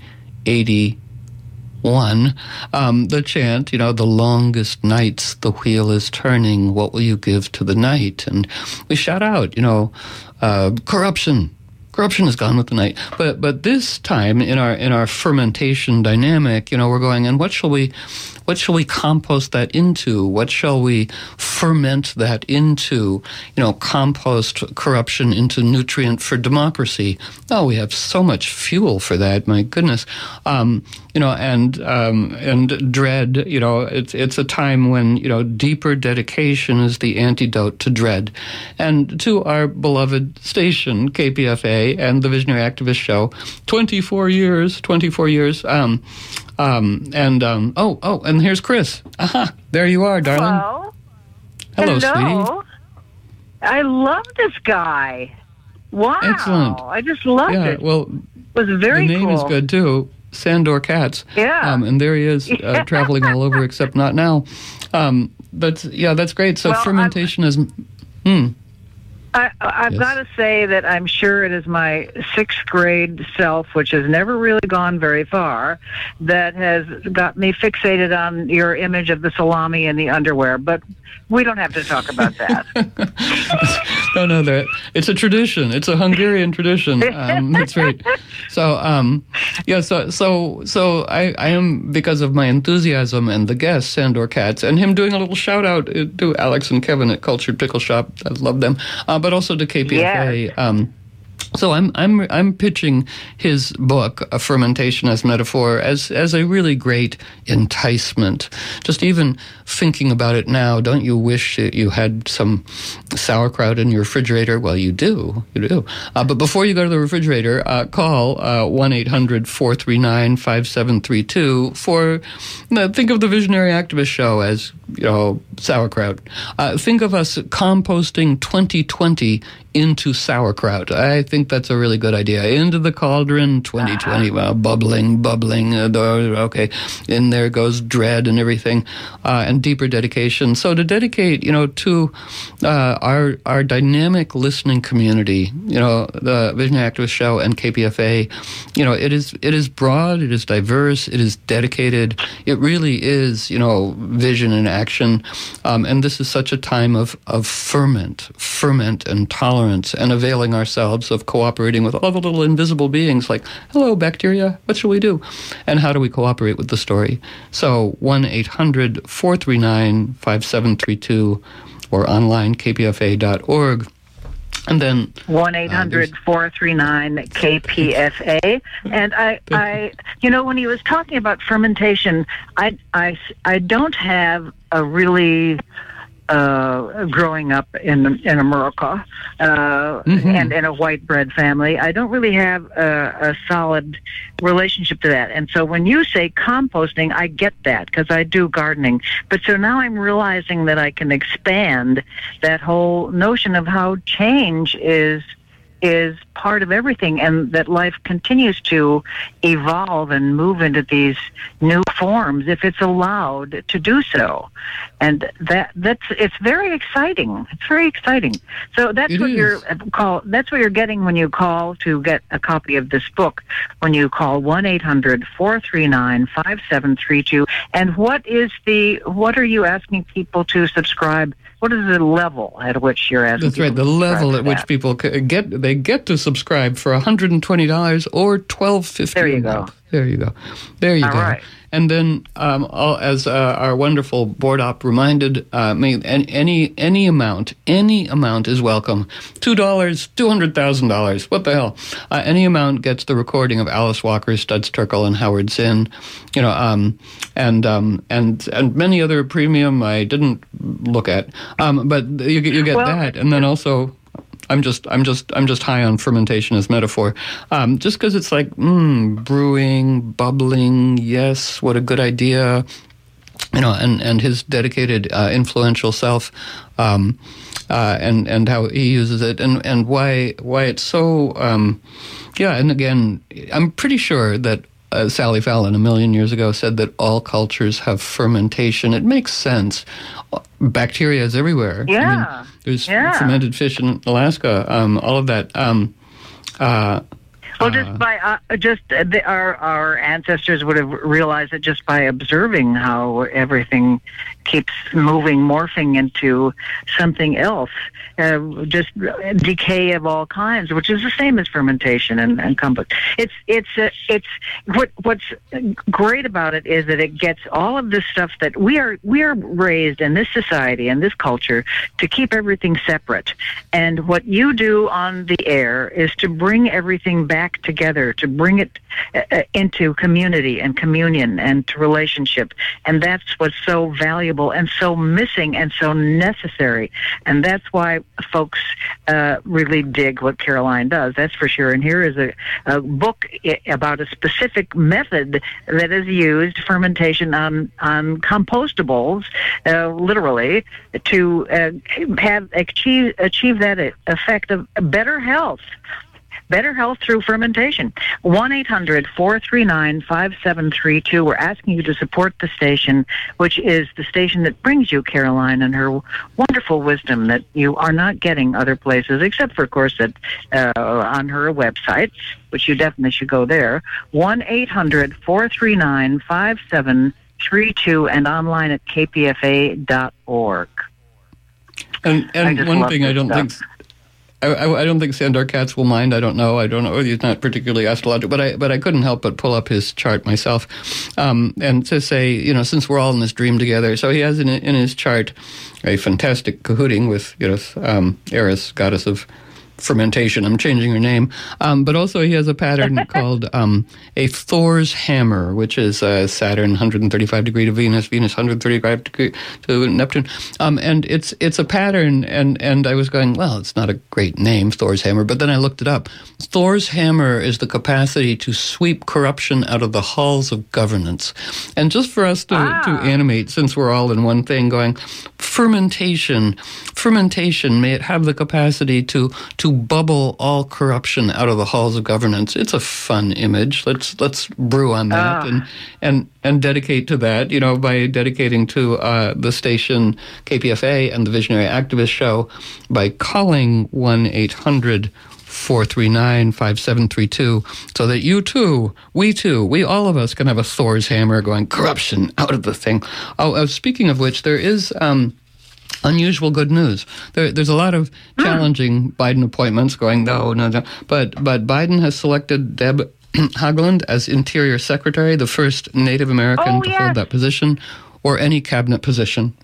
eighty-one, um, the chant, you know, the longest nights the wheel is turning, what will you give to the night? And we shout out, you know, uh, corruption. Corruption is gone with the night. But but this time in our in our fermentation dynamic, you know, we're going, and what shall we what shall we compost that into? What shall we ferment that into? You know, compost corruption into nutrient for democracy. Oh, we have so much fuel for that, my goodness. Um, you know, and um, and dread, you know, it's it's a time when, you know, deeper dedication is the antidote to dread. And to our beloved station, K P F A, and the Visionary Activist Show, twenty-four years, twenty-four years. Um, um, and, um, oh, oh, and here's Chris. Aha, there you are, darling. Hello. Hello, Hello. sweetie. I love this guy. Wow. Excellent. I just loved Yeah, it. well, It was very the name cool. is good, too. Sandor Katz. Yeah. Um, and there he is, uh, traveling all over, except not now. Um, but, yeah, that's great. So Well, fermentation is... Hmm. I, I've Yes. got to say that I'm sure it is my sixth grade self, which has never really gone very far, that has got me fixated on your image of the salami and the underwear. But we don't have to talk about that. no, no, that it's a tradition. It's a Hungarian tradition. Um, that's right. So, um, yeah, so, so, so I, I am, because of my enthusiasm and the guest, Sandor Katz, and him doing a little shout out to Alex and Kevin at Cultured Pickle Shop. I love them. Uh, but also to K P F A. Yes. Um, So I'm I'm I'm pitching his book, A Fermentation as Metaphor, as as a really great enticement. Just even thinking about it now, don't you wish that you had some sauerkraut in your refrigerator? Well, you do, you do. Uh, but before you go to the refrigerator, uh, call uh, one eight hundred four three nine five seven three two for. Uh, think of the Visionary Activist Show as, you know, sauerkraut. Uh, think of us composting twenty twenty into sauerkraut. I think that's a really good idea. Into the cauldron, twenty twenty, well, bubbling, bubbling. Uh, okay, in there goes dread and everything, uh, and deeper dedication. So to dedicate, you know, to uh, our our dynamic listening community, you know, the Visionary Activist Show and K P F A, you know, it is it is broad, it is diverse, it is dedicated. It really is, you know, vision and action. Um, and this is such a time of of ferment, ferment and tolerance. And availing ourselves of cooperating with all the little invisible beings like, hello, bacteria, what shall we do? And how do we cooperate with the story? So one eight hundred four three nine five seven three two or online, k p f a dot org. And then one eight hundred four three nine K P F A. And I, I, you know, when he was talking about fermentation, I, I, I don't have a really... Uh, growing up in in America uh, mm-hmm. and in a white bread family, I don't really have a, a solid relationship to that. And so when you say composting, I get that because I do gardening. But so now I'm realizing that I can expand that whole notion of how change is is part of everything, and that life continues to evolve and move into these new forms if it's allowed to do so. And that that's it's very exciting. It's very exciting. So that's It what is. you're call that's what you're getting when you call to get a copy of this book. When you call one eight hundred four three nine five seven three two. And what is the what are you asking people to subscribe? What is the level at which you're asking? That's right. The level at which people get they get to subscribe for one hundred twenty dollars or twelve fifty. There you go. There you go. There you All go. right. And then, um, all, as uh, our wonderful board op reminded, uh, me, any any amount, any amount is welcome. Two dollars, two hundred thousand dollars. What the hell? Uh, any amount gets the recording of Alice Walker, Studs Terkel, and Howard Zinn. You know, um, and um, and and many other premium I didn't look at. Um, but you get you get Well, that, and then also. I'm just, I'm just, I'm just high on fermentation as metaphor. Um, just because it's like, mm, brewing, bubbling. Yes, what a good idea. You know, and, and his dedicated, uh, influential self, um, uh, and and how he uses it, and, and why why it's so. Um, yeah, and again, I'm pretty sure that. Uh, Sally Fallon a million years ago said that all cultures have fermentation. It makes sense. Bacteria is everywhere. Yeah. I mean, there's yeah. fermented fish in Alaska. Um, all of that. Um, uh, Well, just by uh, just uh, the, our our ancestors would have realized it just by observing how everything keeps moving, morphing into something else, uh, just decay of all kinds, which is the same as fermentation and, and compost. It's it's uh, it's what what's great about it is that it gets all of this stuff that we are we are raised in this society and this culture to keep everything separate, and what you do on the air is to bring everything back together, to bring it uh, into community and communion and to relationship, and that's what's so valuable and so missing and so necessary, and that's why folks uh, really dig what Caroline does, that's for sure. And here is a, a book about a specific method that is used, fermentation on, on compostables, uh, literally, to uh, have achieve, achieve that effect of better health. Better health through fermentation. one eight hundred four three nine five seven three two. We're asking you to support the station, which is the station that brings you Caroline and her wonderful wisdom that you are not getting other places, except for, of course, at, uh, on her website, which you definitely should go there. one eight hundred four three nine five seven three two and online at k p f a dot org. And, and one thing I don't stuff. think... I, I don't think Sandor Katz will mind. I don't know. I don't know. He's not particularly astrological, but I but I couldn't help but pull up his chart myself, um, and to say, you know, since we're all in this dream together. So he has in in his chart a fantastic cahooting with, you know, um, Eris, goddess of fermentation. I'm changing her name. Um, but also he has a pattern called um, a Thor's hammer, which is uh, Saturn one hundred thirty-five degree to Venus, Venus one hundred thirty-five degree to Neptune. Um, and it's it's a pattern, and, and I was going, well, it's not a great name, Thor's hammer, but then I looked it up. Thor's hammer is the capacity to sweep corruption out of the halls of governance. And just for us to, ah. to animate, since we're all in one thing, going, fermentation, fermentation, may it have the capacity to to bubble all corruption out of the halls of governance. It's a fun image. Let's let's brew on that uh. and and and dedicate to that. You know, by dedicating to uh, the station K P F A and the Visionary Activist Show by calling one eight hundred four three nine five seven three two, so that you too, we too, we all of us can have a Thor's hammer going corruption out of the thing. Oh, uh, speaking of which, there is. Um, Unusual good news. There, there's a lot of challenging Biden appointments going, no, no, no. But, but Biden has selected Deb Haaglund as Interior Secretary, the first Native American oh, to yes. hold that position, or any cabinet position.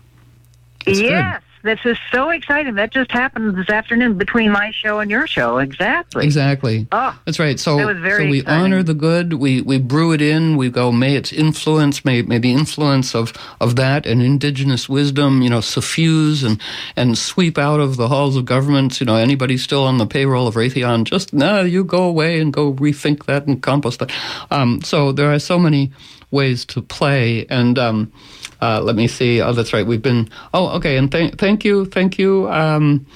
It's yes. Good. This is so exciting. That just happened this afternoon between my show and your show. Exactly. Exactly. Oh, that's right. So, that was very so we exciting. Honor the good. We we brew it in. We go, may its influence, may may the influence of, of that and indigenous wisdom, you know, suffuse and, and sweep out of the halls of governments. You know, anybody still on the payroll of Raytheon, just, no, you go away and go rethink that and compost that. Um, so there are so many ways to play. And um, uh, let me see. Oh, that's right. We've been. Oh, okay. And th- thank you, thank you. Um,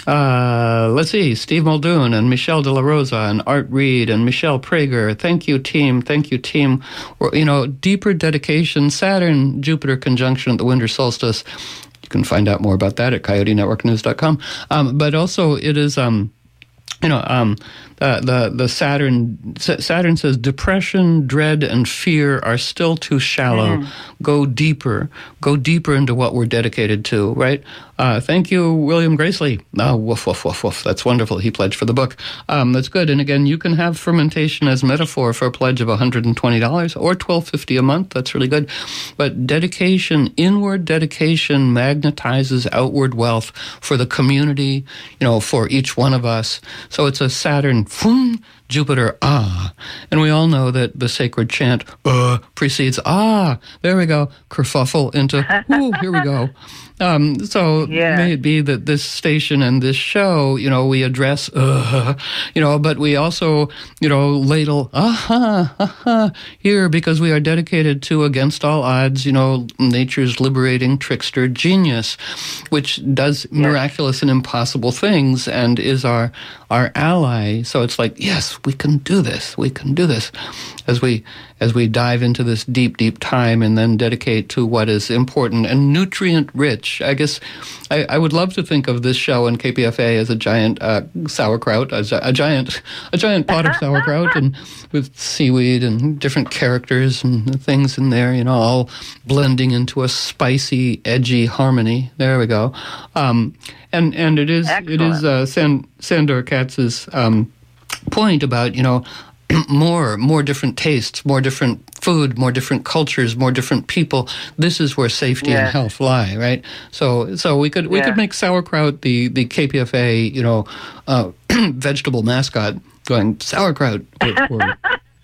uh, let's see. Steve Muldoon and Michelle De La Rosa and Art Reed and Michelle Prager. Thank you, team. Thank you, team. Or, you know, deeper dedication. Saturn Jupiter conjunction at the winter solstice. You can find out more about that at coyote network news dot com. Um, but also, it is. Um, You know, um, uh, the the Saturn Saturn says depression, dread, and fear are still too shallow. Mm. Go deeper. Go deeper into what we're dedicated to. Right. Uh, thank you, William Gracely. Oh, woof woof woof woof. That's wonderful. He pledged for the book. Um, that's good. And again, you can have fermentation as metaphor for a pledge of one hundred and twenty dollars or twelve fifty a month. That's really good. But dedication, inward dedication, magnetizes outward wealth for the community. You know, for each one of us. So it's a Saturn, boom, Jupiter, ah. And we all know that the sacred chant, uh, precedes, ah. There we go. Kerfuffle into, ooh, here we go. Um, so yeah. May it be that this station and this show, you know, we address, uh, you know, but we also, you know, ladle, aha, aha, here because we are dedicated to, against all odds, you know, nature's liberating trickster genius, which does yeah. miraculous and impossible things and is our our ally. So it's like, yes, we can do this. We can do this as we as we dive into this deep, deep time and then dedicate to what is important and nutrient rich. I guess I, I would love to think of this show and K P F A as a giant uh, sauerkraut, a, a giant a giant pot of sauerkraut, and with seaweed and different characters and things in there, you know, all blending into a spicy, edgy harmony. There we go. Um, and and it is Excellent. it is uh, Sand, Sandor Katz's um, point about, you know, more, more different tastes, more different food, more different cultures, more different people. This is where safety yeah. and health lie, right? So, so we could we yeah. could make sauerkraut the the K P F A, you know, uh, vegetable mascot, going sauerkraut. Or, or,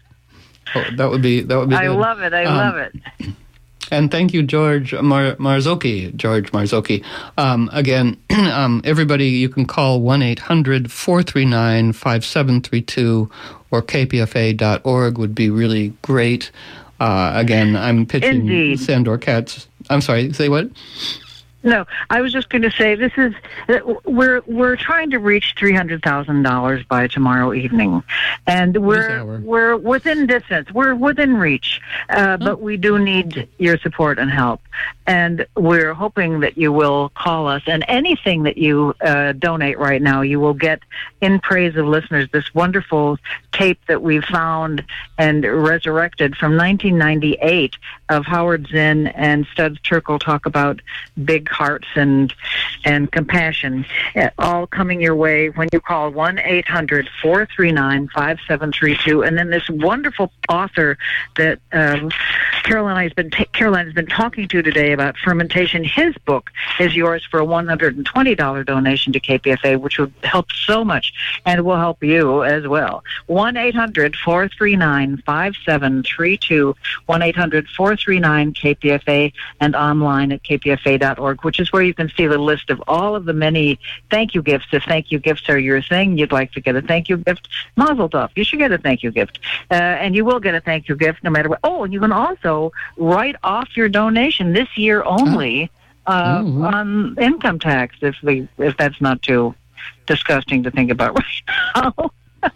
oh, that would be that would be. I good. love it. I um, love it. And thank you, George Mar- Marzocchi. George Marzocchi. Um, again, um, everybody, you can call one eight hundred four three nine five seven three two or k p f a dot org would be really great. Uh, again, I'm pitching Indeed. Sandor Katz. I'm sorry, say what? No, I was just going to say this is we're we're trying to reach three hundred thousand dollars by tomorrow evening, and we're we're within distance, we're within reach, uh, oh. but we do need your support and help, and we're hoping that you will call us. And anything that you uh, donate right now, you will get in praise of listeners this wonderful tape that we found and resurrected from nineteen ninety-eight of Howard Zinn and Studs Terkel talk about big hearts and and compassion, all coming your way when you call one eight hundred four three nine five seven three two. And then this wonderful author that um, Caroline has been ta- Caroline has been talking to today about fermentation, his book is yours for a one hundred twenty dollars donation to K P F A, which would help so much and will help you as well. one eight hundred four three nine five seven three two, one eight hundred four three nine K P F A, and online at k p f a dot org, which is where you can see the list of all of the many thank you gifts. If thank you gifts are your thing, you'd like to get a thank you gift, mazel tov. You should get a thank you gift. Uh, and you will get a thank you gift no matter what. Oh, and you can also write off your donation this year only uh, mm-hmm. on income tax, if we, if that's not too disgusting to think about right now.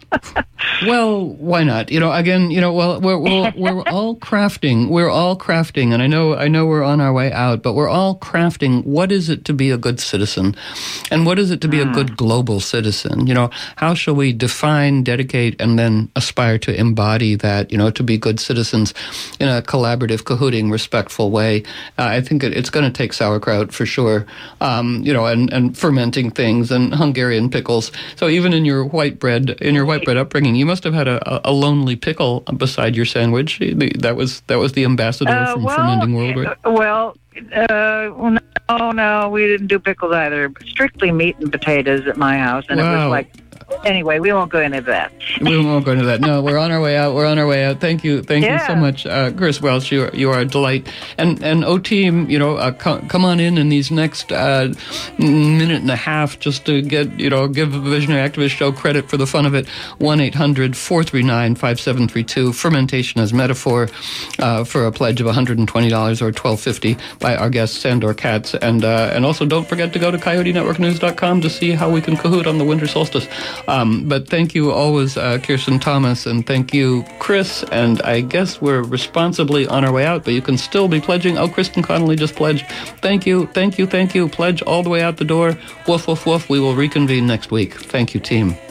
Well, why not? You know, again, you know, well, we're we're, we're all crafting. We're all crafting, and I know, I know, we're on our way out, but we're all crafting. What is it to be a good citizen, and what is it to be mm. a good global citizen? You know, how shall we define, dedicate, and then aspire to embody that? You know, to be good citizens in a collaborative, cahooting, respectful way. Uh, I think it, it's going to take sauerkraut for sure. Um, you know, and and fermenting things and Hungarian pickles. So even in your white bread. In your white bread upbringing, you must have had a, a lonely pickle beside your sandwich. That was that was the ambassador uh, from well, Fermenting World, right? Well, uh, no, no, we didn't do pickles either. Strictly meat and potatoes at my house, and wow. it was like anyway, we won't go into that. We won't go into that. No, we're on our way out. We're on our way out. Thank you. Thank yeah. you so much, uh, Chris Welch. You are, you are a delight. And, and O-Team, you know, uh, co- come on in in these next uh, minute and a half just to get, you know, give the Visionary Activist Show credit for the fun of it. one eight hundred four three nine five seven three two. Fermentation as Metaphor uh, for a pledge of one hundred twenty dollars or twelve fifty by our guest, Sandor Katz. And, uh, and also don't forget to go to coyote network news dot com to see how we can cahoot on the winter solstice. Um, but thank you always, uh, Kirsten Thomas, and thank you, Chris. And I guess we're responsibly on our way out, but you can still be pledging. Oh, Kristen Connolly just pledged. Thank you, thank you, thank you. Pledge all the way out the door. Woof, woof, woof. We will reconvene next week. Thank you, team.